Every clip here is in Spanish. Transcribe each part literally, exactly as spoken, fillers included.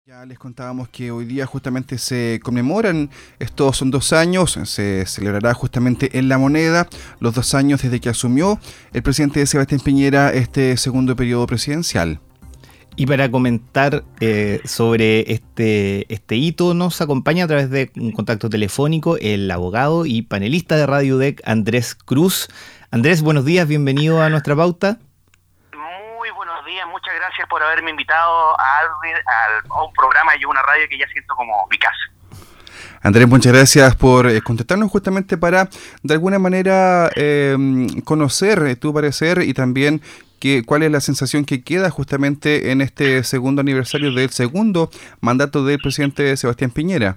Ya les contábamos que hoy día justamente se conmemoran, estos son dos años, se celebrará justamente en La Moneda, los dos años desde que asumió el presidente Sebastián Piñera este segundo periodo presidencial. Y para comentar eh, sobre este, este hito nos acompaña a través de un contacto telefónico el abogado y panelista de Radio U D E C, Andrés Cruz. Andrés, buenos días, bienvenido a nuestra pauta. Muy buenos días, muchas gracias por haberme invitado a, a, a un programa y una radio que ya siento como mi casa. Andrés, muchas gracias por eh, contactarnos justamente para, de alguna manera, eh, conocer eh, tu parecer y también que, cuál es la sensación que queda justamente en este segundo aniversario del segundo mandato del presidente Sebastián Piñera.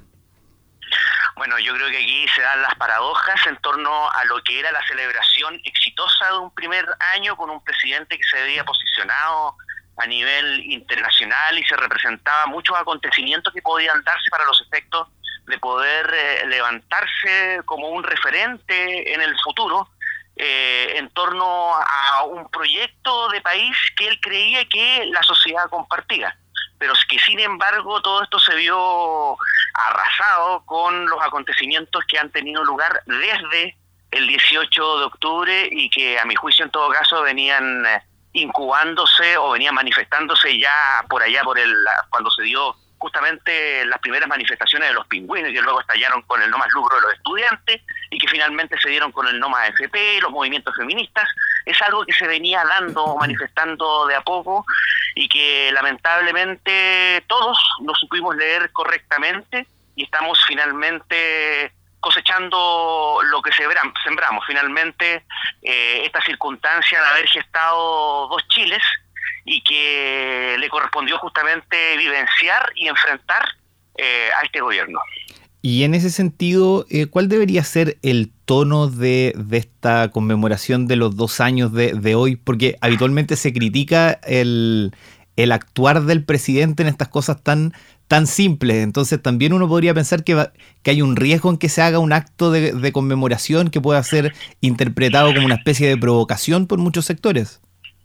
Bueno, yo creo que aquí se dan las paradojas en torno a lo que era la celebración exitosa de un primer año con un presidente que se había posicionado a nivel internacional y se representaba muchos acontecimientos que podían darse para los efectos de poder eh, levantarse como un referente en el futuro eh, en torno a un proyecto de país que él creía que la sociedad compartía, pero que sin embargo todo esto se vio arrasado con los acontecimientos que han tenido lugar desde el dieciocho de octubre y que a mi juicio en todo caso venían eh, incubándose o venían manifestándose ya por allá por el cuando se dio justamente las primeras manifestaciones de los pingüinos que luego estallaron con el no más lucro de los estudiantes y que finalmente se dieron con el no más F P, los movimientos feministas. Es algo que se venía dando, manifestando de a poco y que lamentablemente todos no supimos leer correctamente y estamos finalmente cosechando lo que sembramos. Finalmente eh, esta circunstancia de haber gestado dos Chiles y que le correspondió justamente vivenciar y enfrentar eh, a este gobierno. Y en ese sentido, eh, ¿cuál debería ser el tono de, de esta conmemoración de los dos años de, de hoy? Porque habitualmente se critica el, el actuar del presidente en estas cosas tan, tan simples. Entonces también uno podría pensar que, va, que hay un riesgo en que se haga un acto de, de conmemoración que pueda ser interpretado como una especie de provocación por muchos sectores.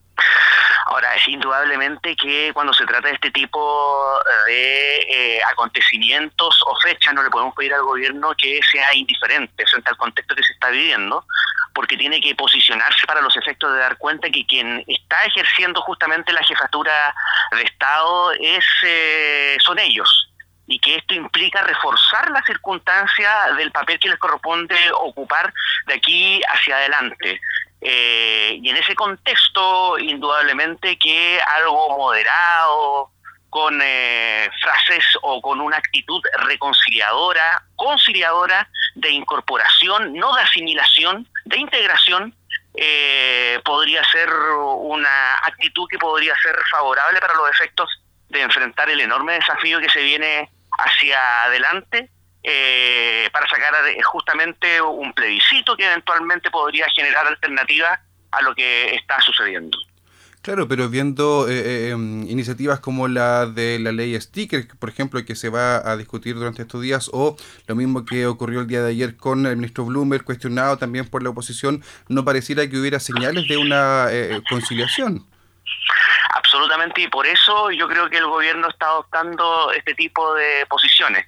Ahora, es indudablemente que cuando se trata de este tipo de eh, acontecimientos o fechas, no le podemos pedir al gobierno que sea indiferente frente al contexto que se está viviendo, porque tiene que posicionarse para los efectos de dar cuenta que quien está ejerciendo justamente la jefatura de Estado es eh, son ellos, y que esto implica reforzar la circunstancia del papel que les corresponde ocupar de aquí hacia adelante. Eh, y en ese contexto, indudablemente que algo moderado, con eh, frases o con una actitud reconciliadora, conciliadora, de incorporación, no de asimilación, de integración, eh, podría ser una actitud que podría ser favorable para los efectos de enfrentar el enorme desafío que se viene hacia adelante. Eh, para sacar justamente un plebiscito que eventualmente podría generar alternativas a lo que está sucediendo. Claro, pero viendo eh, eh, iniciativas como la de la ley Sticker, por ejemplo, que se va a discutir durante estos días, o lo mismo que ocurrió el día de ayer con el ministro Bloomberg, cuestionado también por la oposición, no pareciera que hubiera señales de una eh, conciliación. Absolutamente, y por eso yo creo que el gobierno está adoptando este tipo de posiciones,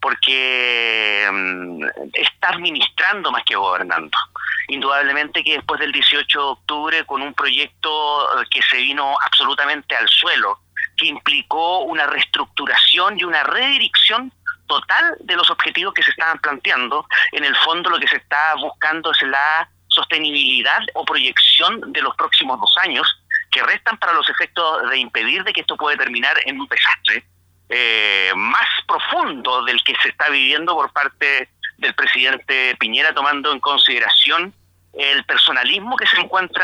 porque um, está administrando más que gobernando. Indudablemente que después del dieciocho de octubre, con un proyecto que se vino absolutamente al suelo, que implicó una reestructuración y una redirección total de los objetivos que se estaban planteando, en el fondo lo que se está buscando es la sostenibilidad o proyección de los próximos dos años, que restan para los efectos de impedir de que esto puede terminar en un desastre Eh, más profundo del que se está viviendo por parte del presidente Piñera, tomando en consideración el personalismo que se encuentra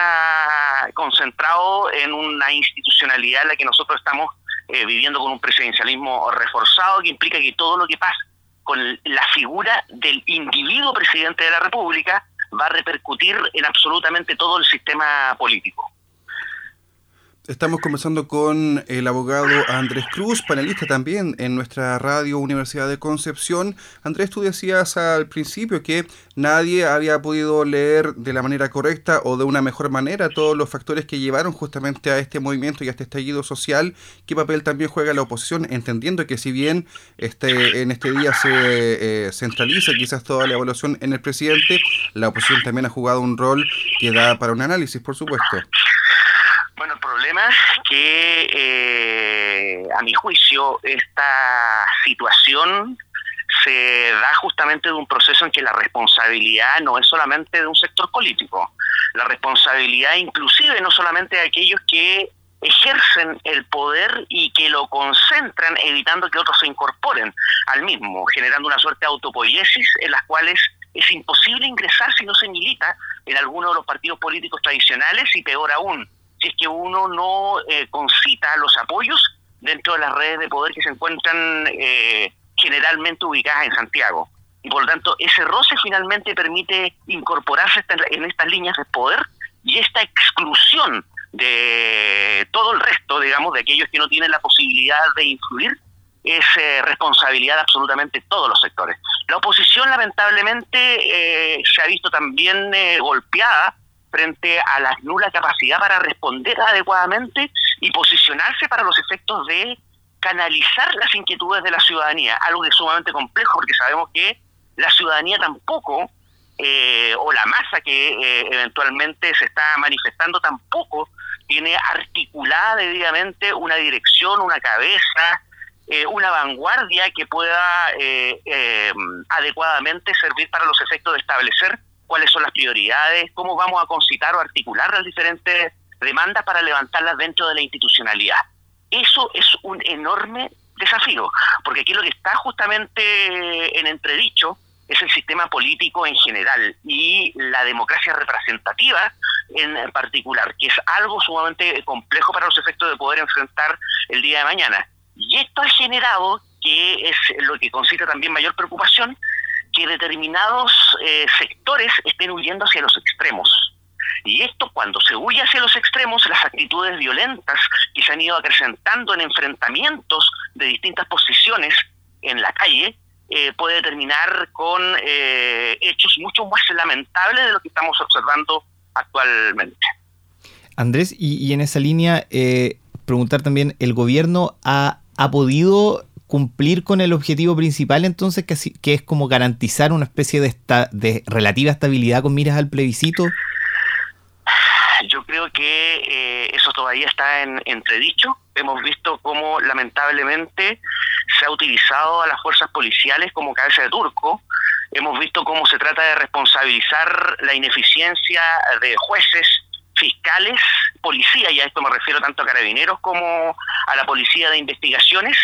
concentrado en una institucionalidad en la que nosotros estamos eh, viviendo con un presidencialismo reforzado, que implica que todo lo que pasa con la figura del individuo presidente de la República va a repercutir en absolutamente todo el sistema político. Estamos conversando con el abogado Andrés Cruz, panelista también en nuestra radio Universidad de Concepción. Andrés, tú decías al principio que nadie había podido leer de la manera correcta o de una mejor manera todos los factores que llevaron justamente a este movimiento y a este estallido social. ¿Qué papel también juega la oposición? Entendiendo que si bien este, en este día se eh, centraliza quizás toda la evaluación en el presidente, la oposición también ha jugado un rol que da para un análisis, por supuesto. Bueno, el problema es que, eh, a mi juicio, esta situación se da justamente de un proceso en que la responsabilidad no es solamente de un sector político. La responsabilidad inclusive no solamente de aquellos que ejercen el poder y que lo concentran, evitando que otros se incorporen al mismo, generando una suerte de autopoiesis en las cuales es imposible ingresar si no se milita en alguno de los partidos políticos tradicionales y peor aún, si es que uno no eh, concita los apoyos dentro de las redes de poder que se encuentran eh, generalmente ubicadas en Santiago. Y por lo tanto, ese roce finalmente permite incorporarse en estas líneas de poder y esta exclusión de todo el resto, digamos, de aquellos que no tienen la posibilidad de influir, es eh, responsabilidad de absolutamente todos los sectores. La oposición, lamentablemente, eh, se ha visto también eh, golpeada frente a la nula capacidad para responder adecuadamente y posicionarse para los efectos de canalizar las inquietudes de la ciudadanía, algo que es sumamente complejo porque sabemos que la ciudadanía tampoco, eh, o la masa que eh, eventualmente se está manifestando tampoco tiene articulada debidamente una dirección, una cabeza, eh, una vanguardia que pueda eh, eh, adecuadamente servir para los efectos de establecer cuáles son las prioridades, cómo vamos a concitar o articular las diferentes demandas para levantarlas dentro de la institucionalidad. Eso es un enorme desafío, porque aquí lo que está justamente en entredicho es el sistema político en general y la democracia representativa en particular, que es algo sumamente complejo para los efectos de poder enfrentar el día de mañana. Y esto ha generado, que es lo que concita también mayor preocupación, que determinados eh, sectores estén huyendo hacia los extremos. Y esto, cuando se huye hacia los extremos, las actitudes violentas que se han ido acrecentando en enfrentamientos de distintas posiciones en la calle, eh, puede terminar con eh, hechos mucho más lamentables de lo que estamos observando actualmente. Andrés, y, y en esa línea, eh, preguntar también, ¿el gobierno ha, ha podido cumplir con el objetivo principal entonces, que, que es como garantizar una especie de, esta, de relativa estabilidad con miras al plebiscito? Yo creo que eh, eso todavía está en entredicho. Hemos visto cómo lamentablemente se ha utilizado a las fuerzas policiales como cabeza de turco. Hemos visto cómo se trata de responsabilizar la ineficiencia de jueces, fiscales, policía, y a esto me refiero tanto a carabineros como a la policía de investigaciones,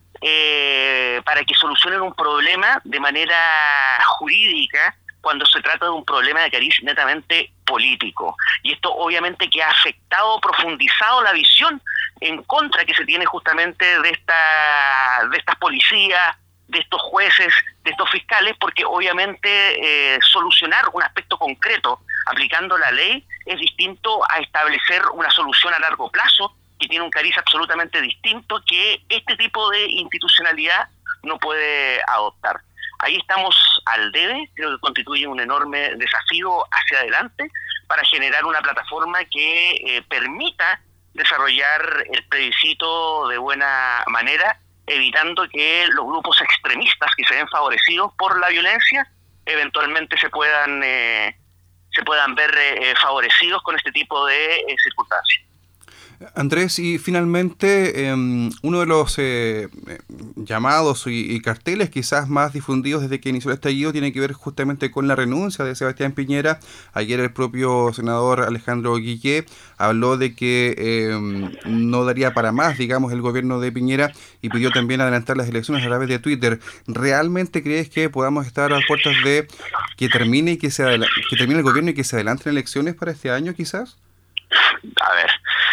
eh, para que solucionen un problema de manera jurídica cuando se trata de un problema de cariz netamente político. Y esto obviamente que ha afectado, profundizado la visión en contra que se tiene justamente de esta de estas policías, de estos jueces, de estos fiscales, porque obviamente eh, solucionar un aspecto concreto aplicando la ley es distinto a establecer una solución a largo plazo que tiene un cariz absolutamente distinto que este tipo de institucionalidad no puede adoptar. Ahí estamos al debe, creo que constituye un enorme desafío hacia adelante para generar una plataforma que eh, permita desarrollar el plebiscito de buena manera, evitando que los grupos extremistas que se ven favorecidos por la violencia eventualmente se puedan eh, se puedan ver eh, favorecidos con este tipo de eh, circunstancias. Andrés, y finalmente, eh, uno de los eh, llamados y, y carteles quizás más difundidos desde que inició el estallido tiene que ver justamente con la renuncia de Sebastián Piñera. Ayer el propio senador Alejandro Guillé habló de que eh, no daría para más, digamos, el gobierno de Piñera y pidió también adelantar las elecciones a través de Twitter. ¿Realmente crees que podamos estar a las puertas de que termine y que se adela- que termine el gobierno y que se adelanten elecciones para este año quizás? A ver,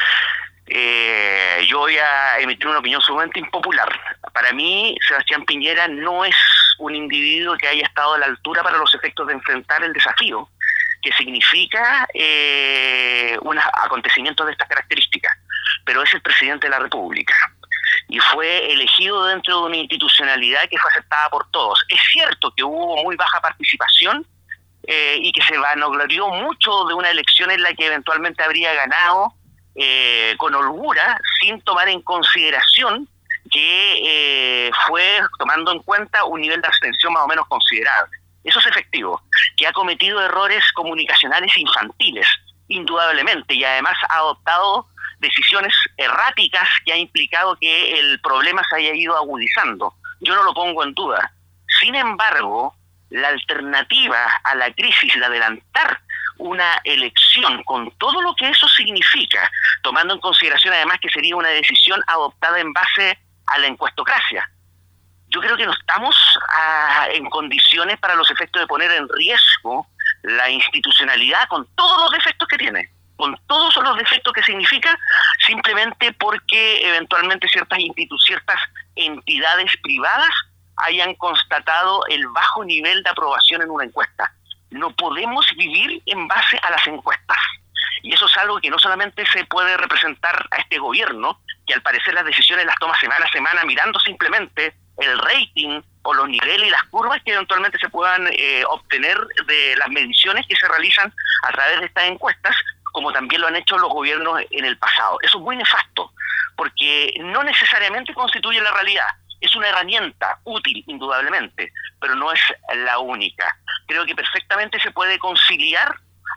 eh, yo voy a emitir una opinión sumamente impopular. Para mí, Sebastián Piñera no es un individuo que haya estado a la altura para los efectos de enfrentar el desafío que significa eh, unos acontecimientos de estas características. pero es el presidente de la República. Y fue elegido dentro de una institucionalidad que fue aceptada por todos. Es cierto que hubo muy baja participación eh, y que se vanaglorió mucho de una elección en la que eventualmente habría ganado eh, con holgura, sin tomar en consideración que eh, fue tomando en cuenta un nivel de abstención más o menos considerable. Eso es efectivo. Que ha cometido errores comunicacionales infantiles, indudablemente, y además ha adoptado decisiones erráticas que ha implicado que el problema se haya ido agudizando. Yo no lo pongo en duda. Sin embargo, la alternativa a la crisis de adelantar una elección con todo lo que eso significa, tomando en consideración además que sería una decisión adoptada en base a la encuestocracia, yo creo que no estamos a, en condiciones para los efectos de poner en riesgo la institucionalidad con todos los defectos que tiene, con todos los defectos que significa, simplemente porque eventualmente ciertas institu- ciertas entidades privadas hayan constatado el bajo nivel de aprobación en una encuesta. No podemos vivir en base a las encuestas. Y eso es algo que no solamente se puede representar a este gobierno, que al parecer las decisiones las toma semana a semana mirando simplemente el rating o los niveles y las curvas que eventualmente se puedan eh, obtener de las mediciones que se realizan a través de estas encuestas, como también lo han hecho los gobiernos en el pasado. Eso es muy nefasto, porque no necesariamente constituye la realidad. Es una herramienta útil, indudablemente, pero no es la única. Creo que perfectamente se puede conciliar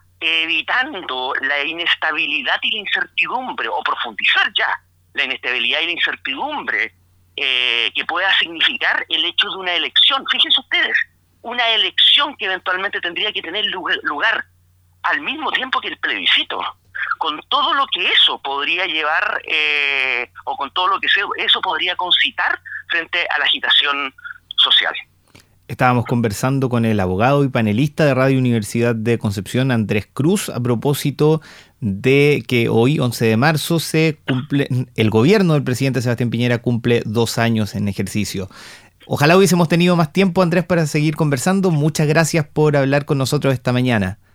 evitando la inestabilidad y la incertidumbre, o profundizar ya la inestabilidad y la incertidumbre eh, que pueda significar el hecho de una elección. Fíjense ustedes, una elección que eventualmente tendría que tener lugar, lugar al mismo tiempo que el plebiscito, con todo lo que eso podría llevar, eh, o con todo lo que eso podría concitar frente a la agitación social. Estábamos conversando con el abogado y panelista de Radio Universidad de Concepción, Andrés Cruz, a propósito de que hoy, once de marzo, se cumple, el gobierno del presidente Sebastián Piñera cumple dos años en ejercicio. Ojalá hubiésemos tenido más tiempo, Andrés, para seguir conversando. Muchas gracias por hablar con nosotros esta mañana.